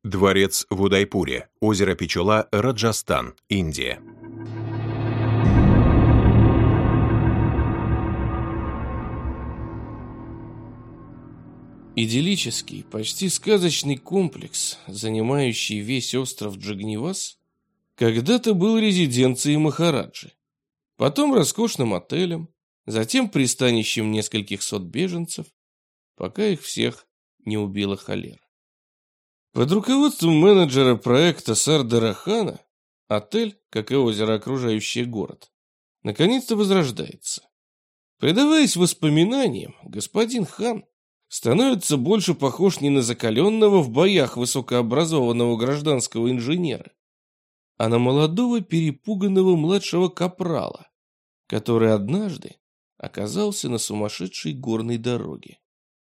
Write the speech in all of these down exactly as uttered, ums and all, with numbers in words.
Дворец в Удайпуре, озеро Пичола, Раджастан, Индия. Идиллический, почти сказочный комплекс, занимающий весь остров Джагнивас, когда-то был резиденцией Махараджи, потом роскошным отелем, затем пристанищем нескольких сот беженцев, пока их всех не убила холера. Под руководством менеджера проекта Сардара Хана отель, как и озеро, окружающее город, наконец-то возрождается. Предаваясь воспоминаниям, господин Хан становится больше похож не на закаленного в боях высокообразованного гражданского инженера, а на молодого перепуганного младшего капрала, который однажды оказался на сумасшедшей горной дороге.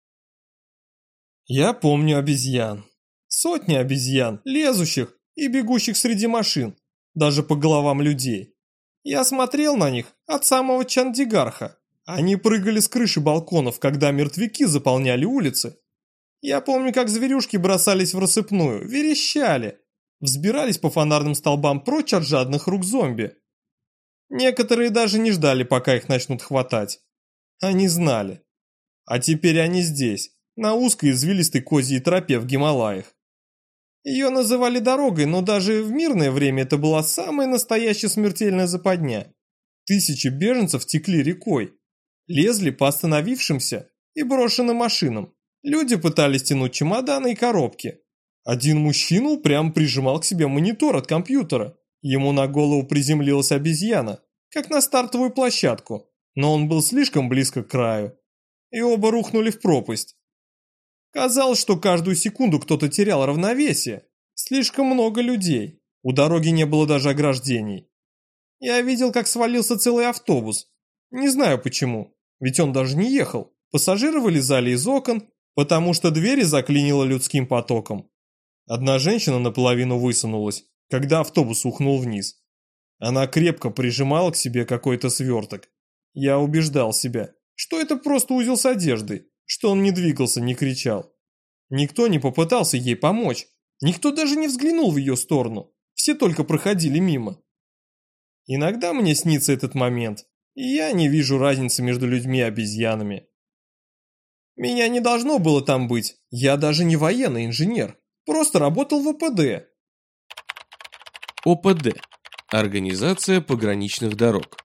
Я помню обезьян. Сотни обезьян, лезущих и бегущих среди машин, даже по головам людей. Я смотрел на них от самого Чандигарха. Они прыгали с крыши балконов, когда мертвяки заполняли улицы. Я помню, как зверюшки бросались в рассыпную, верещали, взбирались по фонарным столбам прочь от жадных рук зомби. Некоторые даже не ждали, пока их начнут хватать. Они знали. А теперь они здесь, на узкой извилистой козьей тропе в Гималаях. Ее называли дорогой, но даже в мирное время это была самая настоящая смертельная западня. Тысячи беженцев текли рекой, лезли по остановившимся и брошенным машинам. Люди пытались тянуть чемоданы и коробки. Один мужчина упрямо прижимал к себе монитор от компьютера. Ему на голову приземлилась обезьяна, как на стартовую площадку, но он был слишком близко к краю. И оба рухнули в пропасть. Казалось, что каждую секунду кто-то терял равновесие. Слишком много людей. У дороги не было даже ограждений. Я видел, как свалился целый автобус. Не знаю почему, ведь он даже не ехал. Пассажиры вылезали из окон, потому что двери заклинило людским потоком. Одна женщина наполовину высунулась, когда автобус ухнул вниз. Она крепко прижимала к себе какой-то сверток. Я убеждал себя, что это просто узел с одеждой, что он не двигался, не кричал. Никто не попытался ей помочь, никто даже не взглянул в ее сторону, все только проходили мимо. Иногда мне снится этот момент, и я не вижу разницы между людьми и обезьянами. Меня не должно было там быть, я даже не военный инженер, просто работал в о пэ дэ. о пэ дэ – Организация пограничных дорог.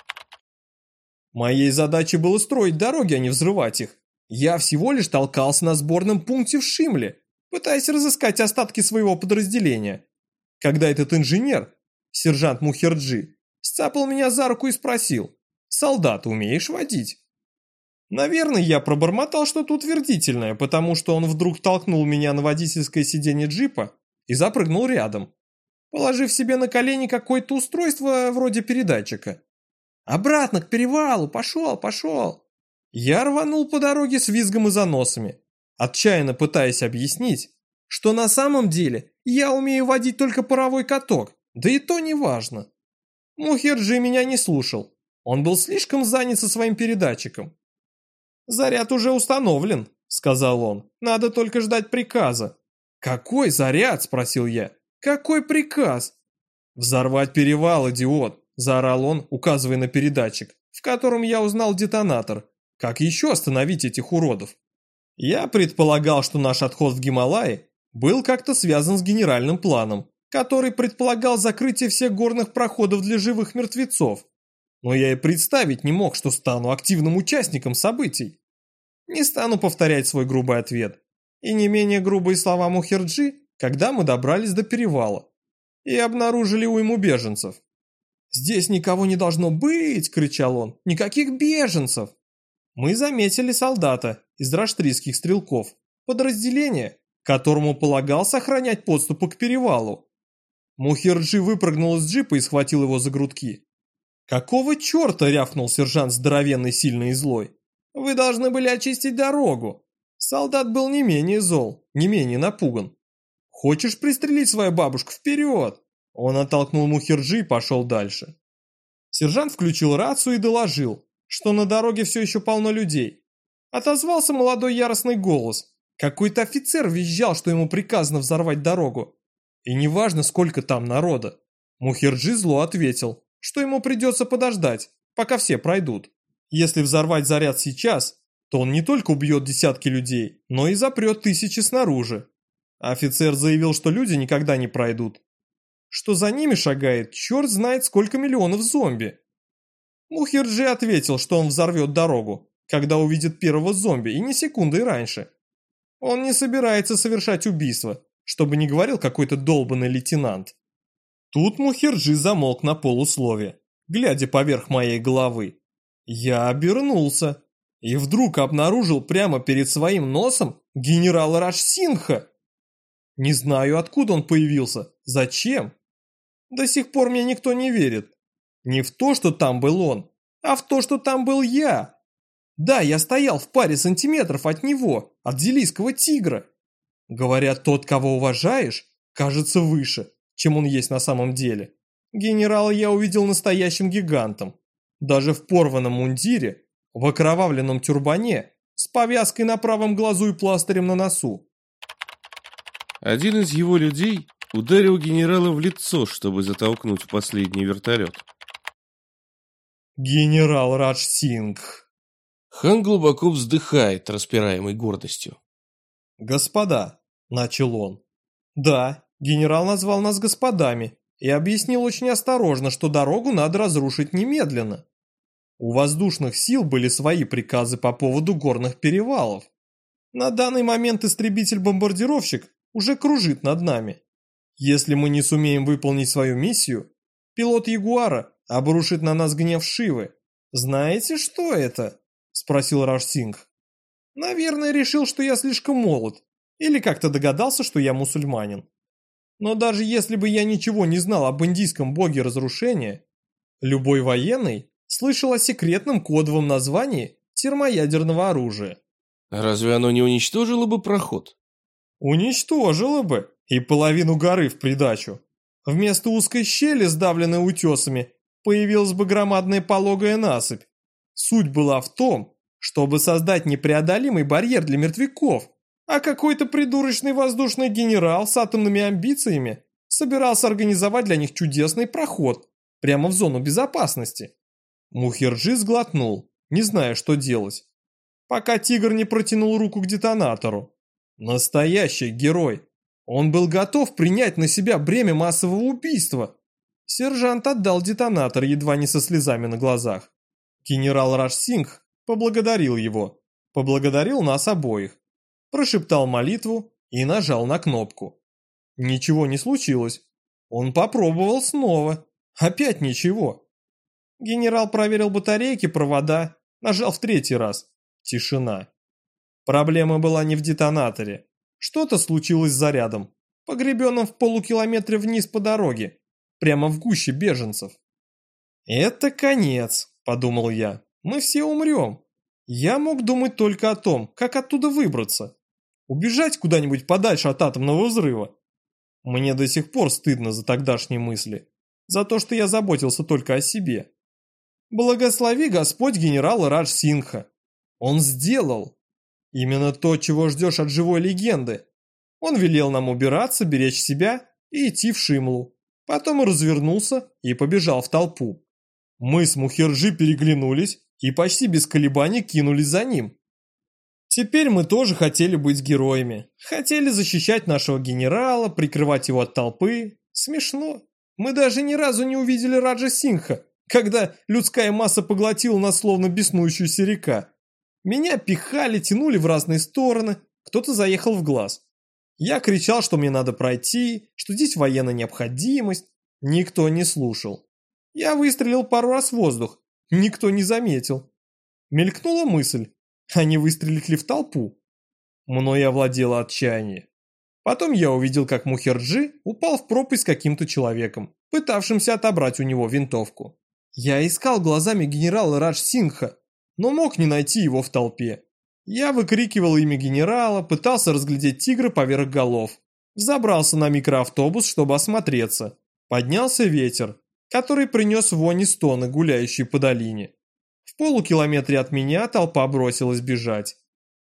Моей задачей было строить дороги, а не взрывать их. Я всего лишь толкался на сборном пункте в Шимле, пытаясь разыскать остатки своего подразделения. Когда этот инженер, сержант Мухерджи, сцапал меня за руку и спросил: «Солдат, умеешь водить?» Наверное, я пробормотал что-то утвердительное, потому что он вдруг толкнул меня на водительское сиденье джипа и запрыгнул рядом, положив себе на колени какое-то устройство вроде передатчика. «Обратно к перевалу! Пошел, пошел!» Я рванул по дороге с визгом и заносами, отчаянно пытаясь объяснить, что на самом деле я умею водить только паровой каток, да и то не важно. Мухерджи меня не слушал, он был слишком занят со своим передатчиком. «Заряд уже установлен», — сказал он, — «надо только ждать приказа». «Какой заряд?» — спросил я. «Какой приказ?» «Взорвать перевал, идиот!» – заорал он, указывая на передатчик, в котором я узнал детонатор. Как еще остановить этих уродов? Я предполагал, что наш отход в Гималаи был как-то связан с генеральным планом, который предполагал закрытие всех горных проходов для живых мертвецов. Но я и представить не мог, что стану активным участником событий. Не стану повторять свой грубый ответ. И не менее грубые слова Мухерджи, когда мы добрались до перевала и обнаружили уйму беженцев. «Здесь никого не должно быть!» – кричал он. «Никаких беженцев!» Мы заметили солдата из раштрийских стрелков, подразделение, которому полагалось охранять подступы к перевалу. Мухерджи выпрыгнул из джипа и схватил его за грудки. «Какого черта?» – рявкнул сержант здоровенный, сильный и злой. «Вы должны были очистить дорогу!» Солдат был не менее зол, не менее напуган. «Хочешь пристрелить свою бабушку? Вперед!» Он оттолкнул Мухерджи и пошел дальше. Сержант включил рацию и доложил, что на дороге все еще полно людей. Отозвался молодой яростный голос, Какой-то офицер визжал, что ему приказано взорвать дорогу. И неважно, сколько там народа. Мухерджи зло ответил, что ему придется подождать, пока все пройдут. Если взорвать заряд сейчас, то он не только убьет десятки людей, но и запрет тысячи снаружи. Офицер заявил, что люди никогда не пройдут. Что за ними шагает, черт знает сколько миллионов зомби. Мухерджи ответил, что он взорвет дорогу, когда увидит первого зомби, и не секундой раньше. Он не собирается совершать убийство, чтобы не говорил какой-то долбанный лейтенант. Тут Мухерджи замолк на полуслове, глядя поверх моей головы. Я обернулся и вдруг обнаружил прямо перед своим носом генерала Радж-Сингха. Не знаю, откуда он появился, зачем. До сих пор мне никто не верит. Не в то, что там был он, а в то, что там был я. Да, я стоял в паре сантиметров от него, от зелийского тигра. Говорят, тот, кого уважаешь, кажется выше, чем он есть на самом деле. Генерала я увидел настоящим гигантом. Даже в порванном мундире, в окровавленном тюрбане, с повязкой на правом глазу и пластырем на носу. Один из его людей ударил генерала в лицо, чтобы затолкнуть в последний вертолет. Генерал Радж-Сингх. Хан глубоко вздыхает, распираемый гордостью. «Господа», — начал он. «Да, генерал назвал нас господами и объяснил очень осторожно, что дорогу надо разрушить немедленно. У воздушных сил были свои приказы по поводу горных перевалов. На данный момент истребитель-бомбардировщик уже кружит над нами. Если мы не сумеем выполнить свою миссию, пилот Ягуара обрушит на нас гнев Шивы. Знаете, что это?» – спросил Радж-Сингх. «Наверное, решил, что я слишком молод, или как-то догадался, что я мусульманин. Но даже если бы я ничего не знал об индийском боге разрушения, любой военный слышал о секретном кодовом названии термоядерного оружия». Разве оно не уничтожило бы проход? Уничтожило бы, и половину горы в придачу. Вместо узкой щели, сдавленной утесами, появилась бы громадная пологая насыпь. Суть была в том, чтобы создать непреодолимый барьер для мертвяков, а какой-то придурочный воздушный генерал с атомными амбициями собирался организовать для них чудесный проход прямо в зону безопасности. Мухерджи сглотнул, не зная, что делать, пока тигр не протянул руку к детонатору. Настоящий герой. Он был готов принять на себя бремя массового убийства. Сержант отдал детонатор едва не со слезами на глазах. Генерал Радж-Сингх поблагодарил его, поблагодарил нас обоих, прошептал молитву и нажал на кнопку. Ничего не случилось. Он попробовал снова. Опять ничего. Генерал проверил батарейки, провода, нажал в третий раз. Тишина. Проблема была не в детонаторе. Что-то случилось с зарядом, погребенным в полукилометре вниз по дороге, прямо в гуще беженцев. «Это конец», — подумал я. «Мы все умрем». Я мог думать только о том, как оттуда выбраться. Убежать куда-нибудь подальше от атомного взрыва. Мне до сих пор стыдно за тогдашние мысли. За то, что я заботился только о себе. Благослови Господь генерала Радж-Сингха. Он сделал именно то, чего ждешь от живой легенды. Он велел нам убираться, беречь себя и идти в Шимлу. Потом развернулся и побежал в толпу. Мы с Мухерджи переглянулись и почти без колебаний кинулись за ним. Теперь мы тоже хотели быть героями. Хотели защищать нашего генерала, прикрывать его от толпы. Смешно. Мы даже ни разу не увидели Раджа-Сингха, когда людская масса поглотила нас словно беснующуюся река. Меня пихали, тянули в разные стороны, кто-то заехал в глаз. Я кричал, что мне надо пройти, что здесь военная необходимость. Никто не слушал. Я выстрелил пару раз в воздух, никто не заметил. Мелькнула мысль, а не выстрелить ли в толпу? Мною овладело отчаяние. Потом я увидел, как Мухерджи упал в пропасть с каким-то человеком, пытавшимся отобрать у него винтовку. Я искал глазами генерала Радж-Сингха, но мог не найти его в толпе. Я выкрикивал имя генерала, пытался разглядеть тигра поверх голов. Забрался на микроавтобус, чтобы осмотреться. Поднялся ветер, который принес вонь и стоны, гуляющие по долине. В полукилометре от меня толпа бросилась бежать.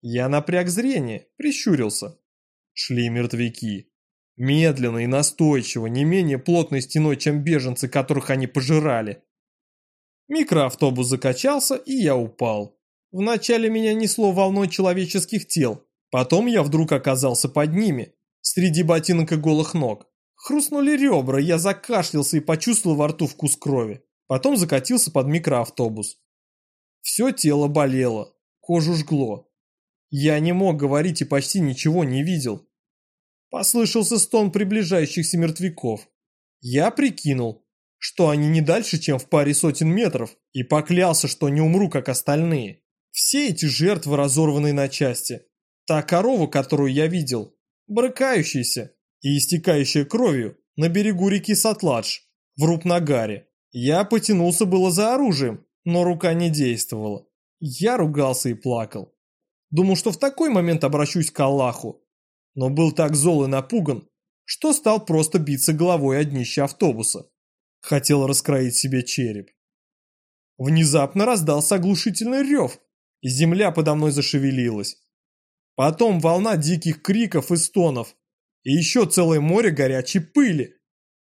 Я напряг зрение, прищурился. Шли мертвяки. Медленно и настойчиво, не менее плотной стеной, чем беженцы, которых они пожирали. Микроавтобус закачался, и я упал. Вначале меня несло волной человеческих тел, потом я вдруг оказался под ними, среди ботинок и голых ног. Хрустнули ребра, я закашлялся и почувствовал во рту вкус крови. Потом закатился под микроавтобус. Все тело болело, кожу жгло. Я не мог говорить и почти ничего не видел. Послышался стон приближающихся мертвяков. Я прикинул, что они не дальше, чем в паре сотен метров, и поклялся, что не умру, как остальные. Все эти жертвы, разорванные на части. Та корова, которую я видел, брыкающаяся и истекающая кровью на берегу реки Сатладж, в Рупнагаре. Я потянулся было за оружием, но рука не действовала. Я ругался и плакал. Думал, что в такой момент обращусь к Аллаху, но был так зол и напуган, что стал просто биться головой о днище автобуса. Хотел раскроить себе череп. Внезапно раздался оглушительный рев, и земля подо мной зашевелилась. Потом волна диких криков и стонов, и еще целое море горячей пыли.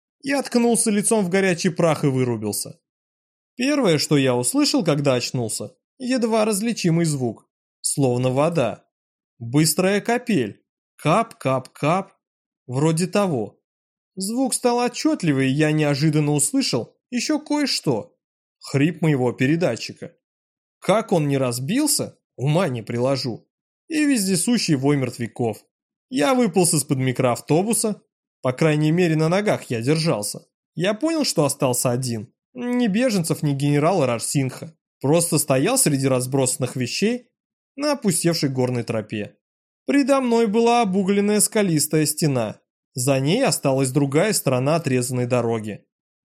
Я ткнулся лицом в горячий прах и вырубился. Первое, что я услышал, когда очнулся, едва различимый звук, словно вода. Быстрая капель. Кап-кап-кап. Вроде того. Звук стал отчетливый, и я неожиданно услышал еще кое-что. Хрип моего передатчика. Как он не разбился, ума не приложу. И вездесущий вой мертвяков. Я выполз из-под микроавтобуса. По крайней мере, на ногах я держался. Я понял, что остался один. Ни беженцев, ни генерала Рарсинха. Просто стоял среди разбросанных вещей на опустевшей горной тропе. Предо мной была обугленная скалистая стена. За ней осталась другая сторона отрезанной дороги.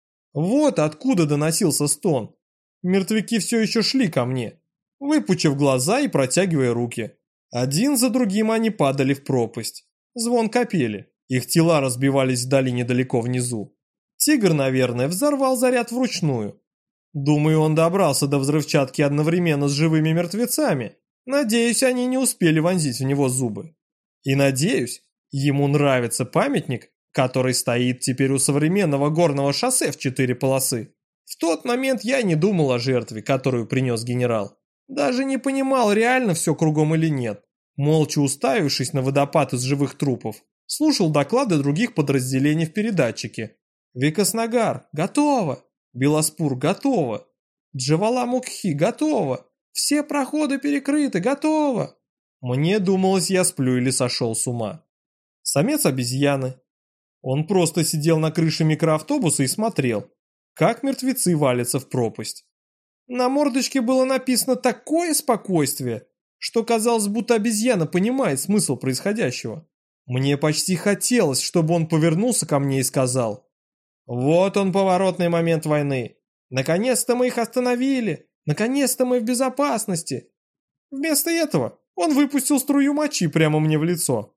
Вот откуда доносился стон. Мертвяки все еще шли ко мне, выпучив глаза и протягивая руки. Один за другим они падали в пропасть. Звон капели. Их тела разбивались вдали недалеко внизу. Тигр, наверное, взорвал заряд вручную. Думаю, он добрался до взрывчатки одновременно с живыми мертвецами. Надеюсь, они не успели вонзить в него зубы. И надеюсь, ему нравится памятник, который стоит теперь у современного горного шоссе в четыре полосы. В тот момент я не думал о жертве, которую принес генерал. Даже не понимал, реально все кругом или нет. Молча уставившись на водопад из живых трупов, слушал доклады других подразделений в передатчике. Викаснагар, готово. Беласпур, готово. Джаваламукхи, готово. Все проходы перекрыты, готово. Мне думалось, я сплю или сошел с ума. Самец обезьяны. Он просто сидел на крыше микроавтобуса и смотрел, как мертвецы валятся в пропасть. На мордочке было написано такое спокойствие, что казалось, будто обезьяна понимает смысл происходящего. Мне почти хотелось, чтобы он повернулся ко мне и сказал: «Вот он, поворотный момент войны. Наконец-то мы их остановили. Наконец-то мы в безопасности». Вместо этого он выпустил струю мочи прямо мне в лицо.